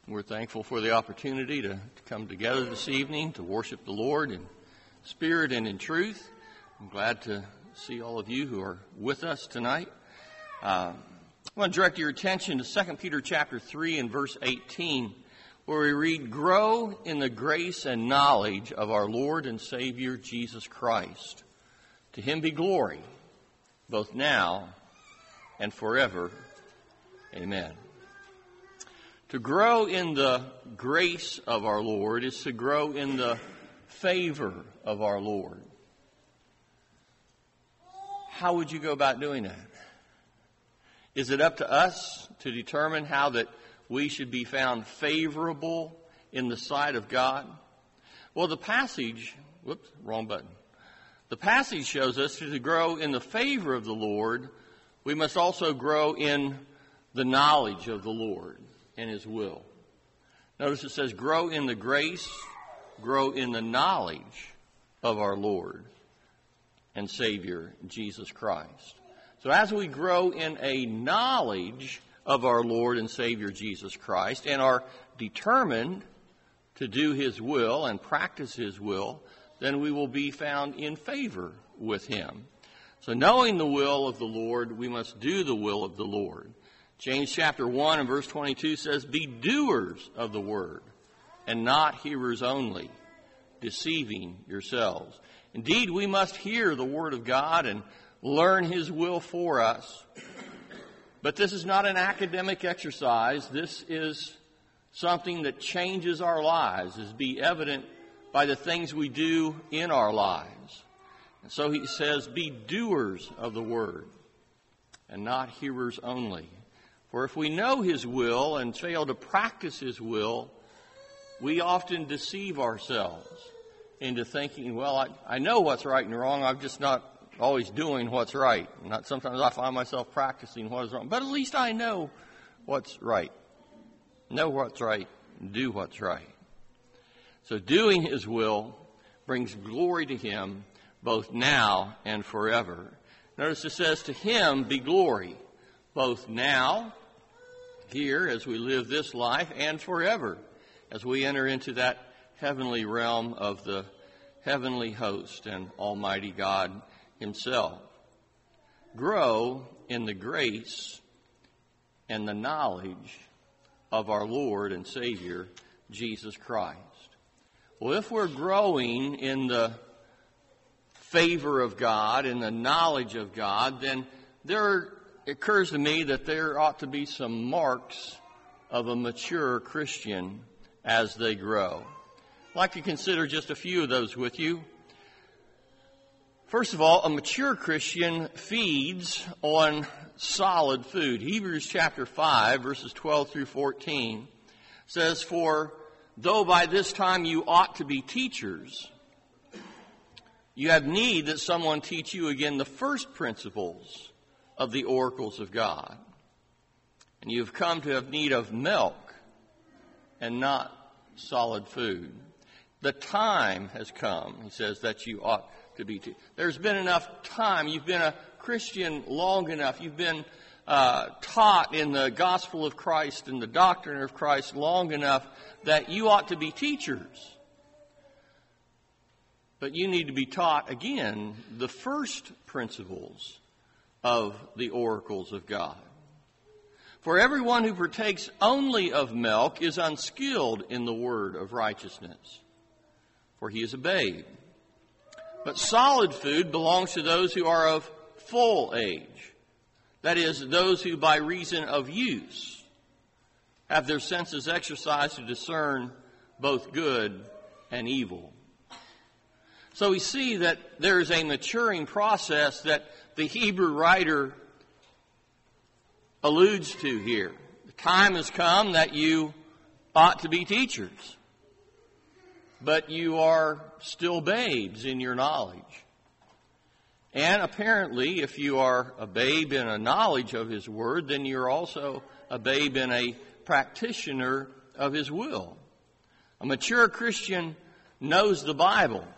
We're thankful for the opportunity to come together this evening to worship the Lord in spirit and in truth. I'm glad to see all of you who are with us tonight. I want to direct your attention to 2 Peter chapter 3 and verse 18, where we read, "Grow in the grace and knowledge of our Lord and Savior Jesus Christ. To him be glory, both now and forever. Amen." To grow in the grace of our Lord is to grow in the favor of our Lord. How would you go about doing that? Is it up to us to determine how that we should be found favorable in the sight of God? Well, the passage, The passage shows us to grow in the favor of the Lord, we must also grow in the knowledge of the Lord and his will. Notice it says, grow in the grace, grow in the knowledge of our Lord and Savior, Jesus Christ. So as we grow in a knowledge of our Lord and Savior, Jesus Christ, and are determined to do his will and practice his will, then we will be found in favor with him. So knowing the will of the Lord, we must do the will of the Lord. James chapter 1 and verse 22 says, "Be doers of the word, and not hearers only, deceiving yourselves." Indeed, we must hear the word of God and learn his will for us. But this is not an academic exercise. This is something that changes our lives, is be evident by the things we do in our lives. And so he says, be doers of the word, and not hearers only. For if we know his will and fail to practice his will, we often deceive ourselves into thinking, well, I know what's right and wrong, I'm just not always doing what's right. Sometimes I find myself practicing what is wrong, but at least I know what's right. Know what's right, do what's right. So doing his will brings glory to him both now and forever. Notice it says, to him be glory, both now, here as we live this life, and forever, as we enter into that heavenly realm of the heavenly host and Almighty God himself. Grow in the grace and the knowledge of our Lord and Savior, Jesus Christ. Well, if we're growing in the favor of God, in the knowledge of God, then it occurs to me that there ought to be some marks of a mature Christian as they grow. I'd like to consider just a few of those with you. First of all, a mature Christian feeds on solid food. Hebrews chapter 5, verses 12 through 14 says, "For though by this time you ought to be teachers, you have need that someone teach you again the first principles of the oracles of God. And you have come to have need of milk and not solid food. The time has come," he says, "that you ought to be teachers." There's been enough time. You've been a Christian long enough. You've been taught in the gospel of Christ and the doctrine of Christ long enough that you ought to be teachers. But you need to be taught again the first principles of the oracles of God. "For everyone who partakes only of milk is unskilled in the word of righteousness, for he is a babe. But solid food belongs to those who are of full age, that is, those who by reason of use have their senses exercised to discern both good and evil." So we see that there is a maturing process that the Hebrew writer alludes to here. The time has come that you ought to be teachers, but you are still babes in your knowledge. And apparently, if you are a babe in a knowledge of his word, then you're also a babe in a practitioner of his will. A mature Christian knows the Bible,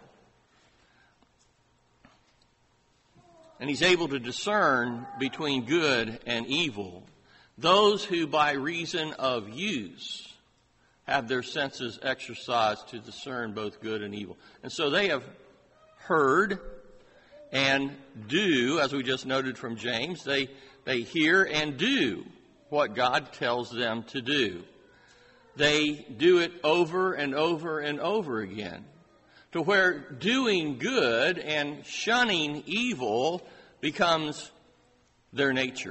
and he's able to discern between good and evil. Those who by reason of use have their senses exercised to discern both good and evil. And so they have heard and do, as we just noted from James, they hear and do what God tells them to do. They do it over and over and over again, to where doing good and shunning evil becomes their nature.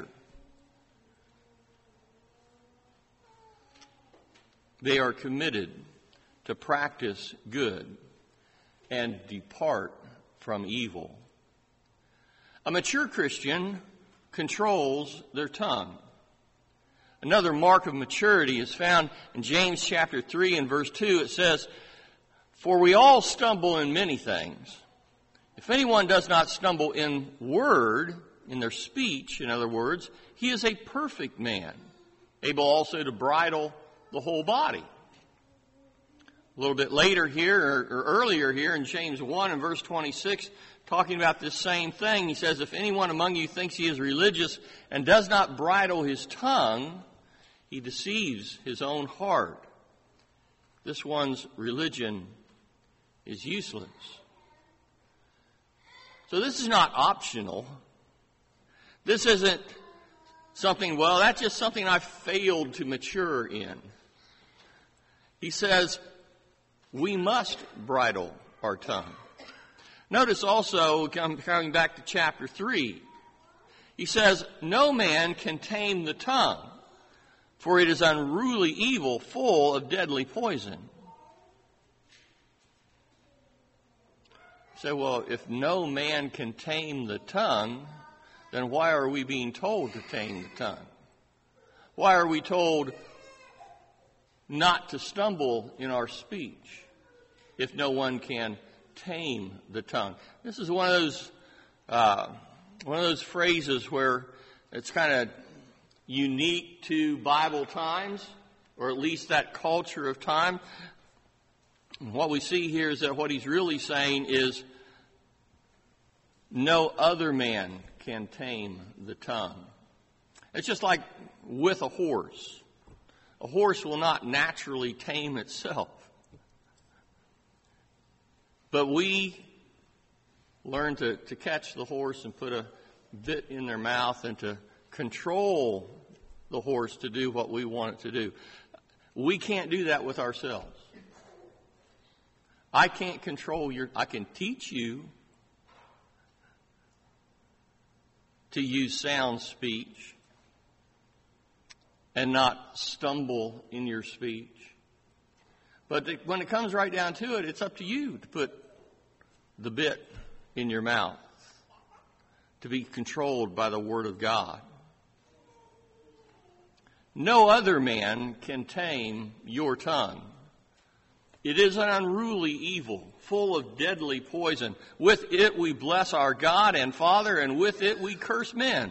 They are committed to practice good and depart from evil. A mature Christian controls their tongue. Another mark of maturity is found in James chapter 3 and verse 2. It says, "For we all stumble in many things. If anyone does not stumble in word," in their speech, in other words, "he is a perfect man, able also to bridle the whole body." A little bit later here, or earlier here in James 1 and verse 26, talking about this same thing, he says, "If anyone among you thinks he is religious and does not bridle his tongue, he deceives his own heart. This one's religion is useless." So this is not optional. This isn't something, well, that's just something I failed to mature in. He says, we must bridle our tongue. Notice also, coming back to chapter 3, he says, "No man can tame the tongue, for it is unruly evil, full of deadly poison." You say, well, if no man can tame the tongue, then why are we being told to tame the tongue? Why are we told not to stumble in our speech if no one can tame the tongue? This is one of those phrases where it's kind of unique to Bible times, or at least that culture of time. And what we see here is that what he's really saying is no other man can tame the tongue. It's just like with a horse. A horse will not naturally tame itself. But we learn to catch the horse and put a bit in their mouth and to control the horse to do what we want it to do. We can't do that with ourselves. I can't control I can teach you to use sound speech and not stumble in your speech. But when it comes right down to it, it's up to you to put the bit in your mouth, to be controlled by the Word of God. No other man can tame your tongue. It is an unruly evil, full of deadly poison. With it we bless our God and Father, and with it we curse men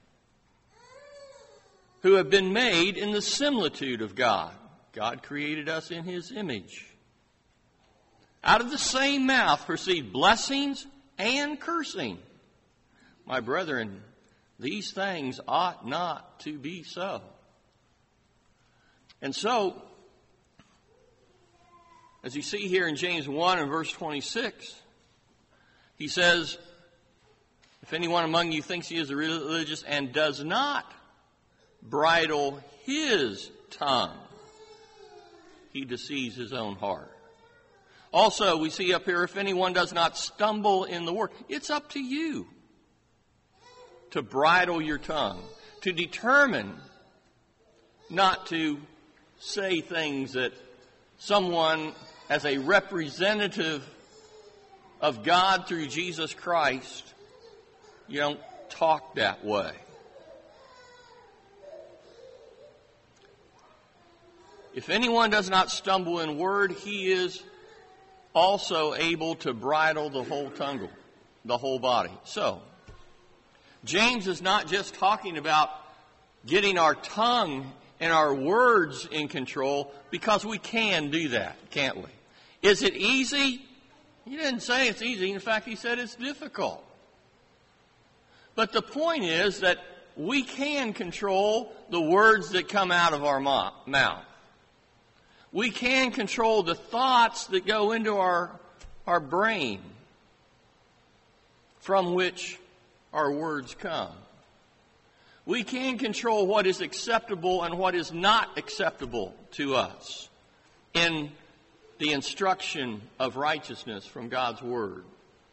who have been made in the similitude of God. God created us in His image. Out of the same mouth proceed blessings and cursing. My brethren, these things ought not to be so. And so, as you see here in James 1 and verse 26, he says, if anyone among you thinks he is religious and does not bridle his tongue, he deceives his own heart. Also, we see up here, if anyone does not stumble in the word, it's up to you to bridle your tongue, to determine not to say things that someone, as a representative of God through Jesus Christ, you don't talk that way. If anyone does not stumble in word, he is also able to bridle the whole tongue, the whole body. So, James is not just talking about getting our tongue and our words in control, because we can do that, can't we? Is it easy? He didn't say it's easy. In fact, he said it's difficult. But the point is that we can control the words that come out of our mouth. We can control the thoughts that go into our brain from which our words come. We can control what is acceptable and what is not acceptable to us in the instruction of righteousness from God's Word.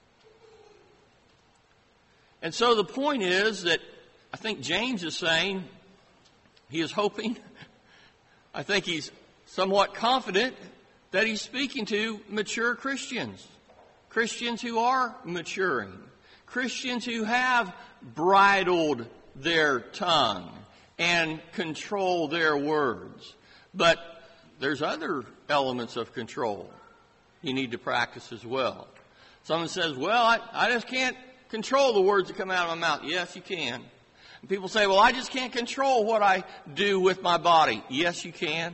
And so the point is that I think James is saying, he is hoping, I think he's somewhat confident that he's speaking to mature Christians. Christians who are maturing. Christians who have bridled their tongue and control their words. But there's other elements of control you need to practice as well. Someone says, well, I just can't control the words that come out of my mouth. Yes, you can. And people say, well, I just can't control what I do with my body. Yes, you can.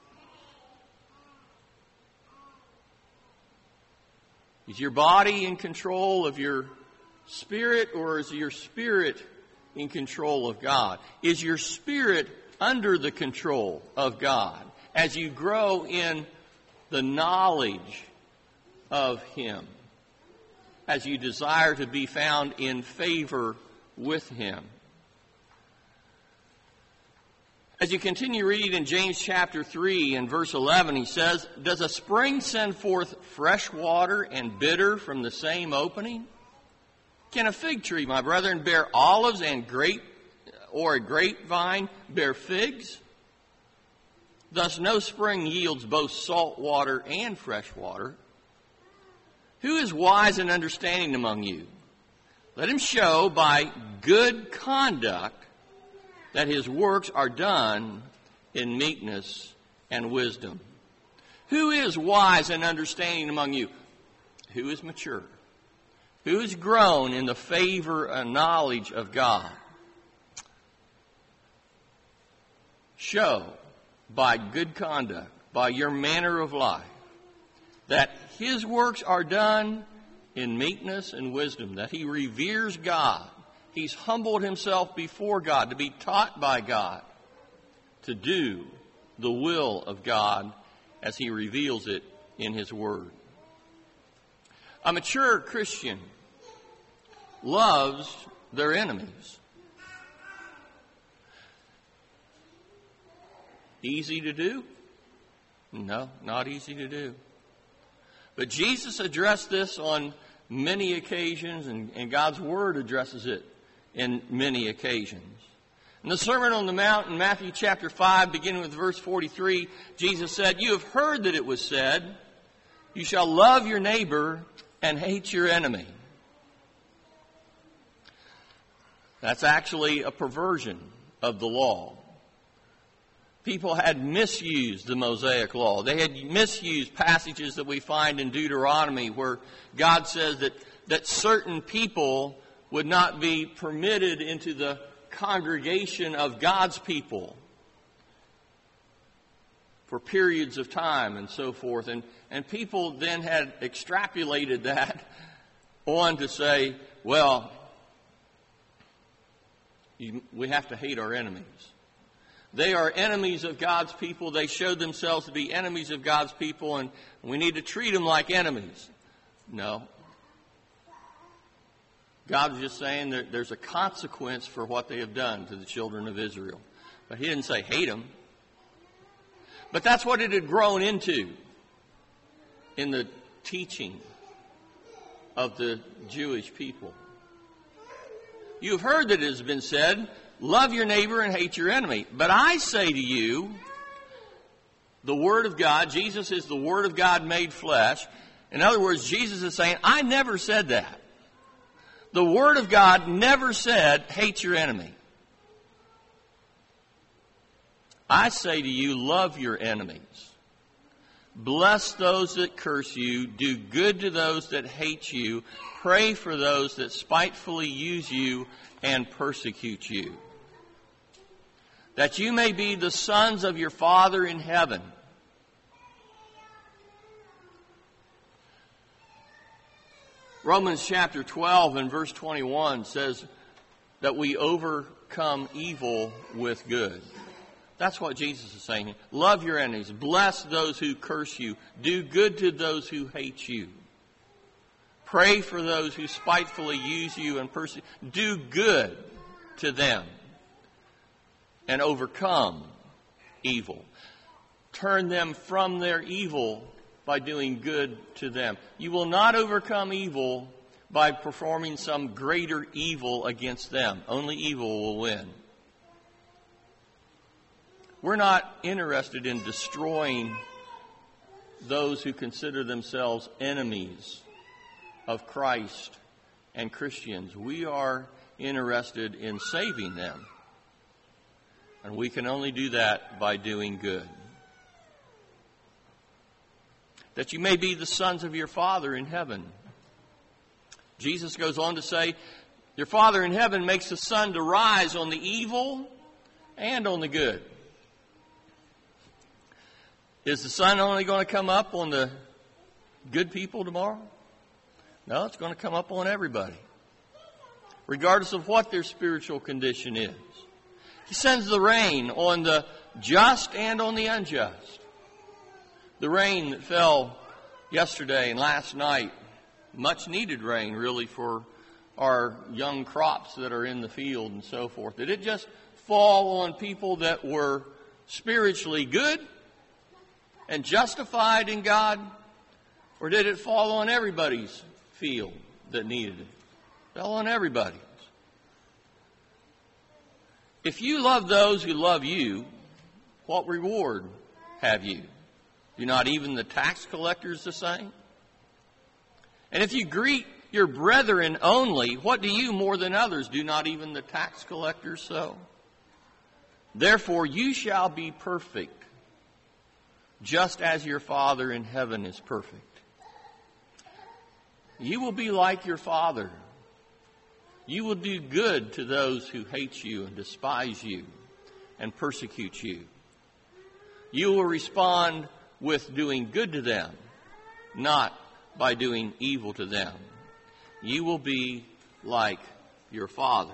Is your body in control of your spirit, or is your spirit in control of God? Is your spirit under the control of God as you grow in the knowledge of Him, as you desire to be found in favor with Him? As you continue reading in James chapter 3 and verse 11, he says, does a spring send forth fresh water and bitter from the same opening? Can a fig tree, my brethren, bear olives, and or a grapevine bear figs? Thus no spring yields both salt water and fresh water. Who is wise and understanding among you? Let him show by good conduct that his works are done in meekness and wisdom. Who is wise and understanding among you? Who is mature? Who has grown in the favor and knowledge of God? Show by good conduct, by your manner of life, that his works are done in meekness and wisdom, that he reveres God. He's humbled himself before God to be taught by God to do the will of God as he reveals it in his word. A mature Christian loves their enemies. Easy to do? No, not easy to do. But Jesus addressed this on many occasions, and God's Word addresses it in many occasions. In the Sermon on the Mount in Matthew chapter 5, beginning with verse 43, Jesus said, you have heard that it was said, you shall love your neighbor and hate your enemy. That's actually a perversion of the law. People had misused the Mosaic law. They had misused passages that we find in Deuteronomy where God says that certain people would not be permitted into the congregation of God's people for periods of time and so forth. And people then had extrapolated that on to say, well, we have to hate our enemies. They are enemies of God's people. They showed themselves to be enemies of God's people, and we need to treat them like enemies. No. God was just saying that there's a consequence for what they have done to the children of Israel. But he didn't say hate them. But that's what it had grown into in the teaching of the Jewish people. You have heard that it has been said, love your neighbor and hate your enemy. But I say to you, the Word of God, Jesus is the Word of God made flesh. In other words, Jesus is saying, I never said that. The Word of God never said, hate your enemy. I say to you, love your enemies. Bless those that curse you. Do good to those that hate you. Pray for those that spitefully use you and persecute you, that you may be the sons of your Father in heaven. Romans chapter 12 and verse 21 says that we overcome evil with good. That's what Jesus is saying. Love your enemies. Bless those who curse you. Do good to those who hate you. Pray for those who spitefully use you and persecute. Do good to them and overcome evil. Turn them from their evil by doing good to them. You will not overcome evil by performing some greater evil against them. Only evil will win. We're not interested in destroying those who consider themselves enemies of Christ and Christians. We are interested in saving them. And we can only do that by doing good. That you may be the sons of your Father in heaven. Jesus goes on to say, your Father in heaven makes the sun to rise on the evil and on the good. Is the sun only going to come up on the good people tomorrow? No, it's going to come up on everybody, regardless of what their spiritual condition is. He sends the rain on the just and on the unjust. The rain that fell yesterday and last night, much needed rain really for our young crops that are in the field and so forth. Did it just fall on people that were spiritually good and justified in God? Or did it fall on everybody's field that needed it? It fell on everybody's. If you love those who love you, what reward have you? Do not even the tax collectors the same? And if you greet your brethren only, what do you more than others? Do not even the tax collectors so? Therefore you shall be perfect, just as your Father in heaven is perfect. You will be like your Father. You will do good to those who hate you and despise you and persecute you. You will respond with doing good to them, not by doing evil to them. You will be like your Father.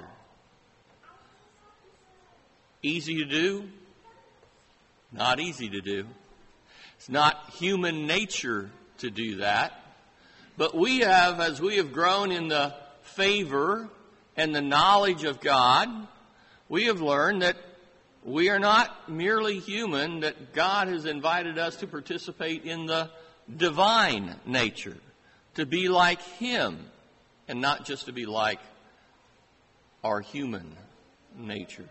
Easy to do? Not easy to do. It's not human nature to do that. But we have, as we have grown in the favor and the knowledge of God, we have learned that we are not merely human, that God has invited us to participate in the divine nature, to be like Him, and not just to be like our human nature.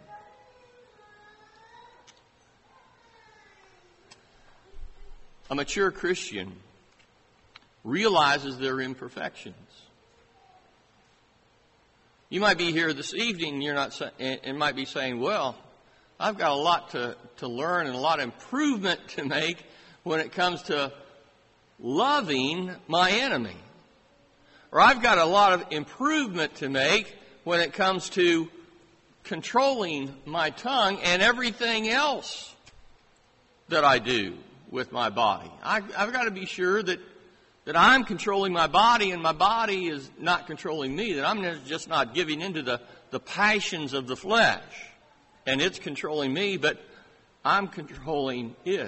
A mature Christian realizes their imperfections. You might be here this evening and might be saying, well, I've got a lot to learn and a lot of improvement to make when it comes to loving my enemy. Or I've got a lot of improvement to make when it comes to controlling my tongue and everything else that I do with my body. I've got to be sure that I'm controlling my body and my body is not controlling me, that I'm just not giving into the passions of the flesh and it's controlling me, but I'm controlling it.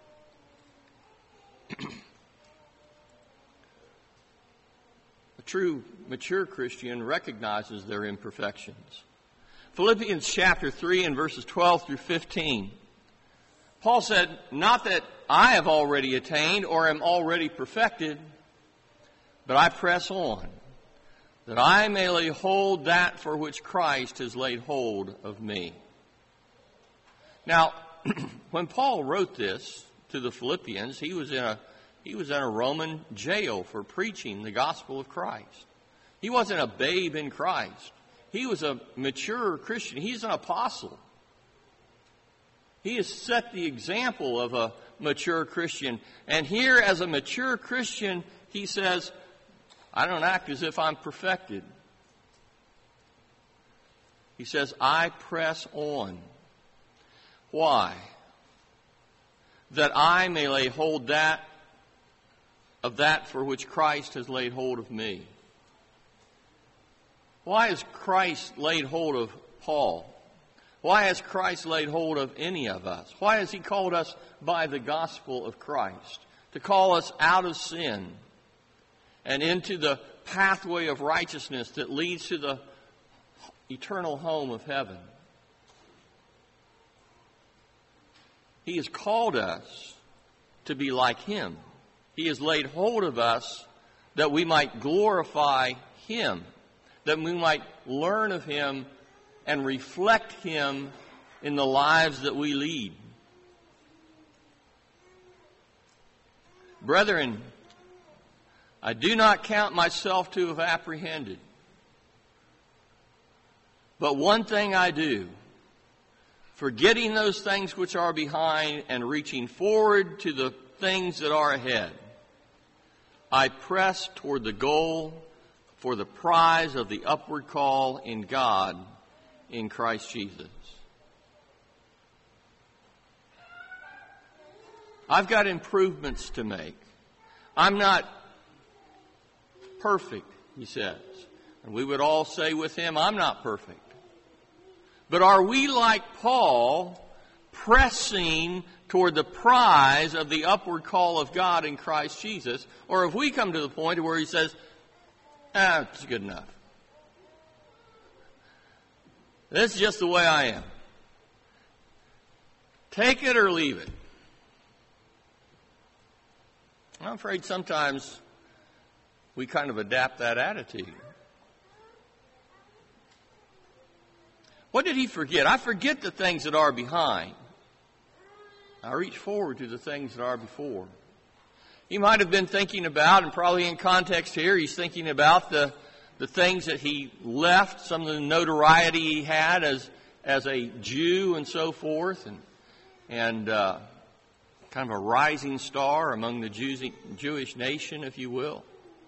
A true mature Christian recognizes their imperfections. Philippians chapter 3 and verses 12 through 15. Paul said, not that I have already attained or am already perfected, but I press on, that I may lay hold that for which Christ has laid hold of me. Now, when Paul wrote this to the Philippians, he was in a Roman jail for preaching the gospel of Christ. He wasn't a babe in Christ. He was a mature Christian. He's an apostle. He has set the example of a mature Christian. And here, as a mature Christian, he says, I don't act as if I'm perfected. He says, I press on. Why? That I may lay hold of that for which Christ has laid hold of me. Why has Christ laid hold of Paul? Why has Christ laid hold of any of us? Why has He called us by the gospel of Christ? To call us out of sin and into the pathway of righteousness that leads to the eternal home of heaven. He has called us to be like Him. He has laid hold of us that we might glorify Him, that we might learn of Him and reflect Him in the lives that we lead. Brethren, I do not count myself to have apprehended. But one thing I do, forgetting those things which are behind and reaching forward to the things that are ahead, I press toward the goal for the prize of the upward call in God in Christ Jesus. I've got improvements to make. I'm not perfect, he says. And we would all say with him, I'm not perfect. But are we like Paul, pressing toward the prize of the upward call of God in Christ Jesus? Or have we come to the point where he says, it's good enough. This is just the way I am. Take it or leave it. I'm afraid sometimes we kind of adapt that attitude. What did he forget? I forget the things that are behind. I reach forward to the things that are before. He might have been thinking about, and probably in context here, he's thinking about the things that he left, some of the notoriety he had as a Jew and so forth, and kind of a rising star among the Jewish nation, if you will.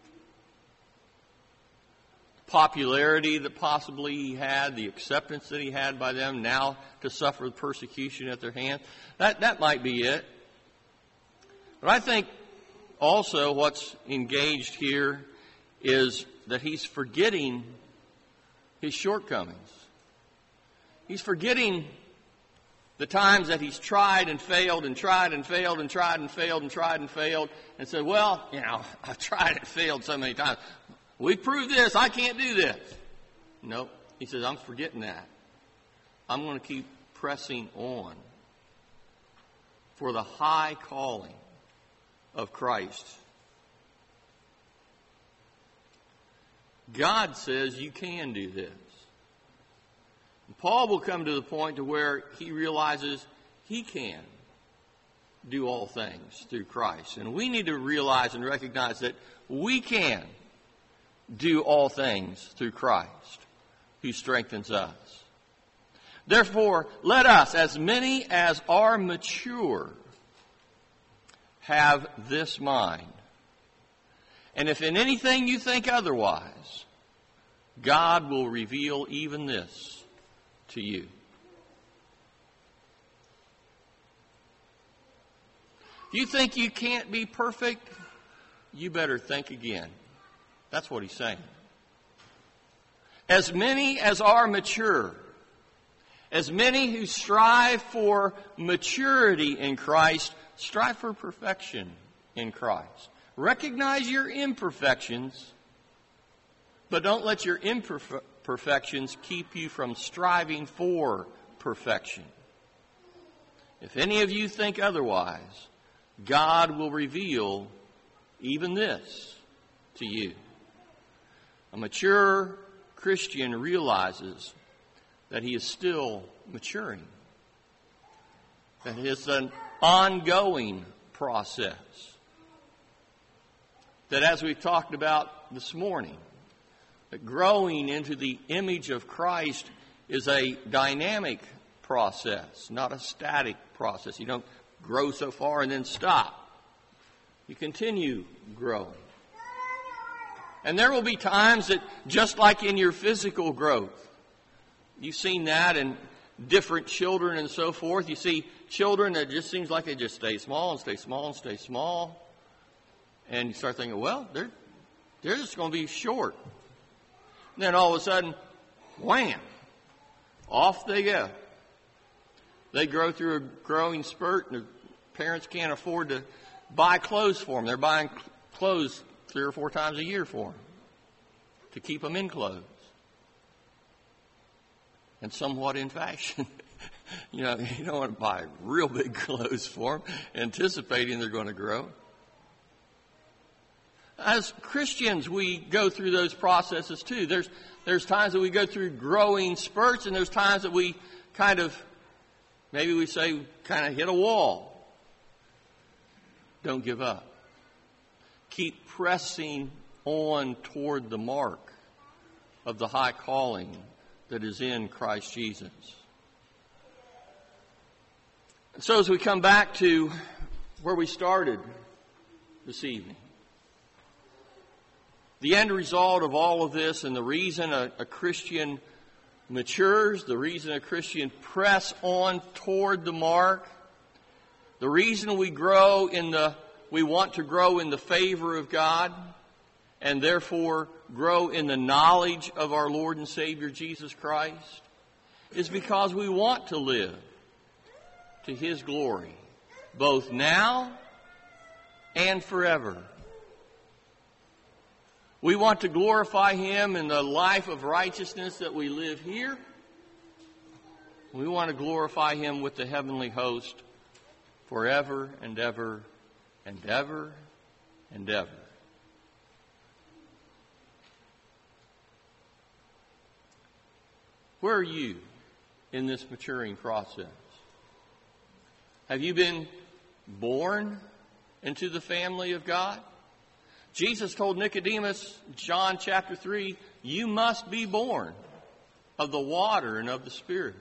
Popularity that possibly he had, the acceptance that he had by them, now to suffer persecution at their hands. That might be it. But I think also what's engaged here is that he's forgetting his shortcomings. He's forgetting the times that he's tried and failed and tried and failed and tried and failed and tried and failed and said, well, I've tried and failed so many times. We've proved this. I can't do this. Nope. He says, I'm forgetting that. I'm going to keep pressing on for the high calling of Christ. God says you can do this. And Paul will come to the point to where he realizes he can do all things through Christ. And we need to realize and recognize that we can do all things through Christ who strengthens us. Therefore, let us, as many as are mature, have this mind. And if in anything you think otherwise, God will reveal even this to you. If you think you can't be perfect, you better think again. That's what he's saying. As many as are mature, as many who strive for maturity in Christ, strive for perfection in Christ. Recognize your imperfections, but don't let your imperfections keep you from striving for perfection. If any of you think otherwise, God will reveal even this to you. A mature Christian realizes that he is still maturing, that it's an ongoing process, that as we've talked about this morning, that growing into the image of Christ is a dynamic process, not a static process. You don't grow so far and then stop. You continue growing. And there will be times that, just like in your physical growth, you've seen that in different children and so forth. You see children that just seems like they just stay small and stay small and stay small. And you start thinking, well, they're just going to be short. And then all of a sudden, wham, off they go. They grow through a growing spurt, and their parents can't afford to buy clothes for them. They're buying clothes 3 or 4 times a year for them to keep them in clothes and somewhat in fashion. You know, you don't want to buy real big clothes for them, anticipating they're going to grow. As Christians, we go through those processes too. There's times that we go through growing spurts, and there's times that we kind of hit a wall. Don't give up. Keep pressing on toward the mark of the high calling that is in Christ Jesus. And so as we come back to where we started this evening, the end result of all of this, and the reason a Christian matures, the reason a Christian press on toward the mark, the reason we want to grow in the favor of God, and therefore grow in the knowledge of our Lord and Savior Jesus Christ, is because we want to live to His glory, both now and forever. We want to glorify Him in the life of righteousness that we live here. We want to glorify Him with the heavenly host forever and ever and ever and ever. Where are you in this maturing process? Have you been born into the family of God? Jesus told Nicodemus, John chapter 3, you must be born of the water and of the Spirit.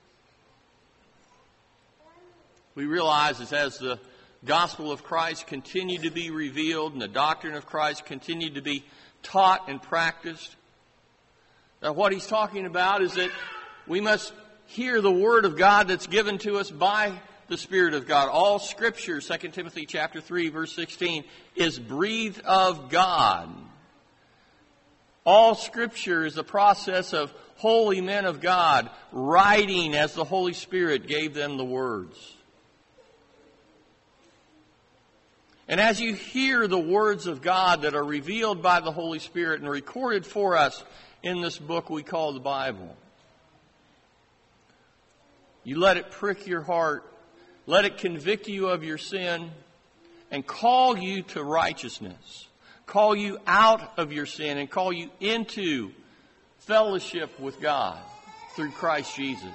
We realize that as the gospel of Christ continued to be revealed and the doctrine of Christ continued to be taught and practiced, that what he's talking about is that we must hear the word of God that's given to us by the Spirit of God. All Scripture, 2 Timothy chapter 3, verse 16, is breathed of God. All Scripture is the process of holy men of God writing as the Holy Spirit gave them the words. And as you hear the words of God that are revealed by the Holy Spirit and recorded for us in this book we call the Bible, you let it prick your heart, let it convict you of your sin, and call you to righteousness, call you out of your sin, and call you into fellowship with God through Christ Jesus.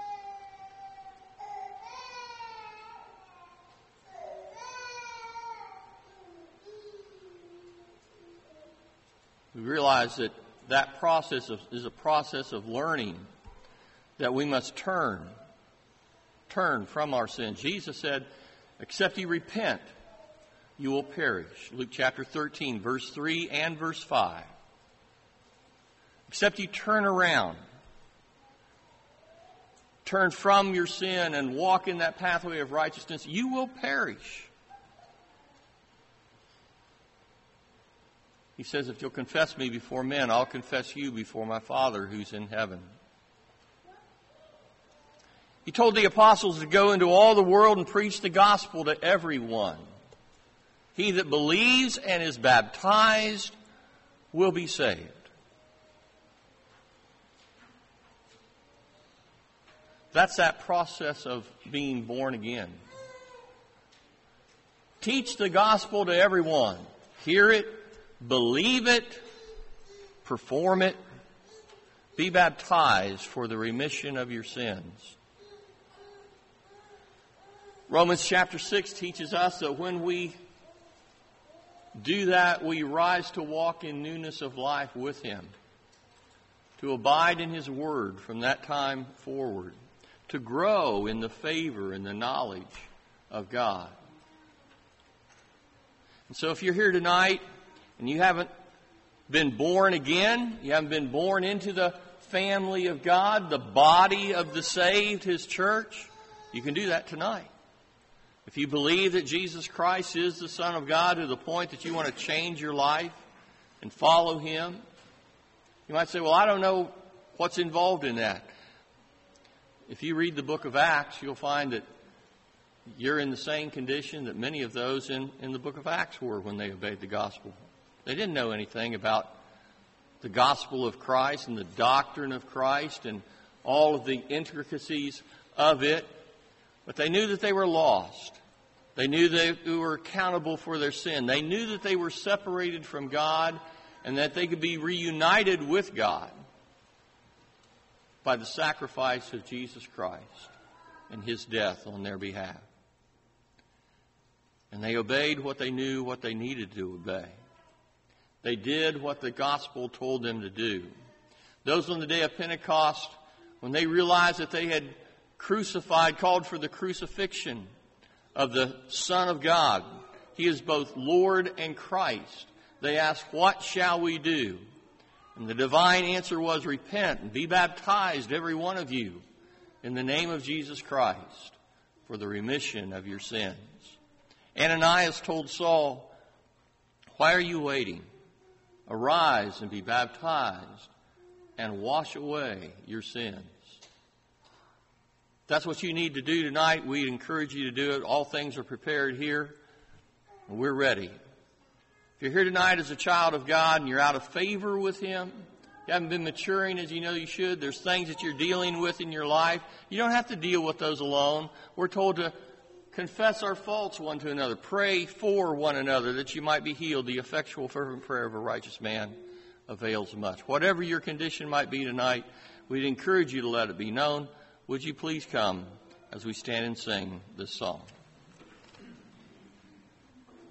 We realize that that process is a process of learning, that we must turn from our sin. Jesus said, except you repent, you will perish. Luke chapter 13, verse 3 and verse 5. Except you turn around, turn from your sin and walk in that pathway of righteousness, you will perish. He says, if you'll confess me before men, I'll confess you before my Father who's in heaven. He told the apostles to go into all the world and preach the gospel to everyone. He that believes and is baptized will be saved. That's that process of being born again. Teach the gospel to everyone. Hear it, believe it, perform it, be baptized for the remission of your sins. Romans chapter 6 teaches us that when we do that, we rise to walk in newness of life with Him, to abide in His Word from that time forward, to grow in the favor and the knowledge of God. And so if you're here tonight and you haven't been born again, you haven't been born into the family of God, the body of the saved, His church, you can do that tonight. If you believe that Jesus Christ is the Son of God to the point that you want to change your life and follow Him, you might say, well, I don't know what's involved in that. if you read the book of Acts, you'll find that you're in the same condition that many of those in the book of Acts were when they obeyed the gospel. They didn't know anything about the gospel of Christ and the doctrine of Christ and all of the intricacies of it, but they knew that they were lost. They knew they were accountable for their sin. They knew that they were separated from God and that they could be reunited with God by the sacrifice of Jesus Christ and His death on their behalf. And they obeyed what they knew, what they needed to obey. They did what the gospel told them to do. Those on the day of Pentecost, when they realized that they had called for the crucifixion of the Son of God, He is both Lord and Christ, they asked, "What shall we do?" And the divine answer was, "Repent and be baptized, every one of you, in the name of Jesus Christ, for the remission of your sins." Ananias told Saul, "Why are you waiting? Arise and be baptized and wash away your sins." If that's what you need to do tonight, we encourage you to do it. All things are prepared here, and we're ready. If you're here tonight as a child of God and you're out of favor with Him, you haven't been maturing as you know you should, there's things that you're dealing with in your life, you don't have to deal with those alone. We're told to confess our faults one to another. Pray for one another that you might be healed. The effectual fervent prayer of a righteous man avails much. Whatever your condition might be tonight, we'd encourage you to let it be known. Would you please come as we stand and sing this song?